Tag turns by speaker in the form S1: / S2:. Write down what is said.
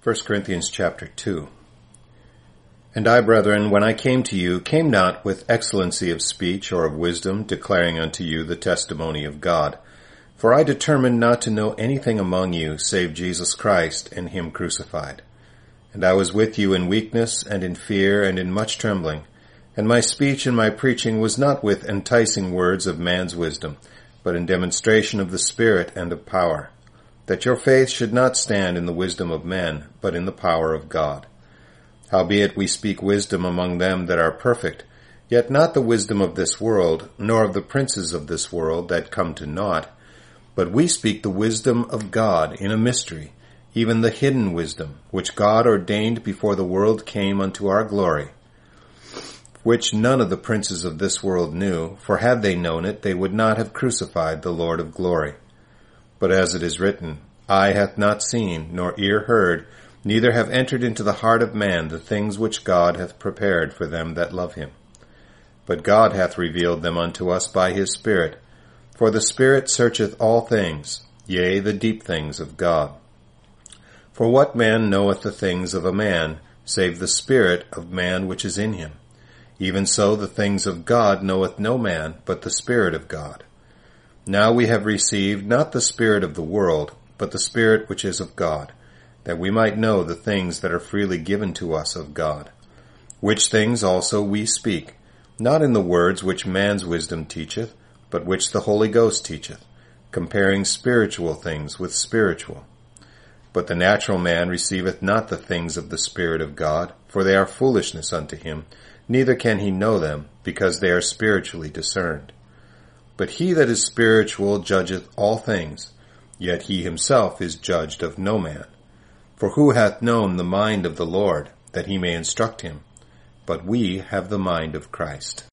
S1: 1 Corinthians chapter 2. And I, brethren, when I came to you, came not with excellency of speech or of wisdom, declaring unto you the testimony of God. For I determined not to know anything among you, save Jesus Christ and him crucified. And I was with you in weakness, and in fear, and in much trembling. And my speech and my preaching was not with enticing words of man's wisdom, but in demonstration of the Spirit and of power, that your faith should not stand in the wisdom of men, but in the power of God. Howbeit we speak wisdom among them that are perfect, yet not the wisdom of this world, nor of the princes of this world that come to naught, but we speak the wisdom of God in a mystery, even the hidden wisdom, which God ordained before the world came unto our glory, which none of the princes of this world knew, for had they known it, they would not have crucified the Lord of glory. But as it is written, Eye hath not seen, nor ear heard, neither have entered into the heart of man the things which God hath prepared for them that love him. But God hath revealed them unto us by his Spirit. For the Spirit searcheth all things, yea, the deep things of God. For what man knoweth the things of a man, save the spirit of man which is in him? Even so the things of God knoweth no man, but the Spirit of God. Now we have received not the spirit of the world, but the Spirit which is of God, that we might know the things that are freely given to us of God. Which things also we speak, not in the words which man's wisdom teacheth, but which the Holy Ghost teacheth, comparing spiritual things with spiritual. But the natural man receiveth not the things of the Spirit of God, for they are foolishness unto him, neither can he know them, because they are spiritually discerned. But he that is spiritual judgeth all things, yet he himself is judged of no man. For who hath known the mind of the Lord, that he may instruct him? But we have the mind of Christ.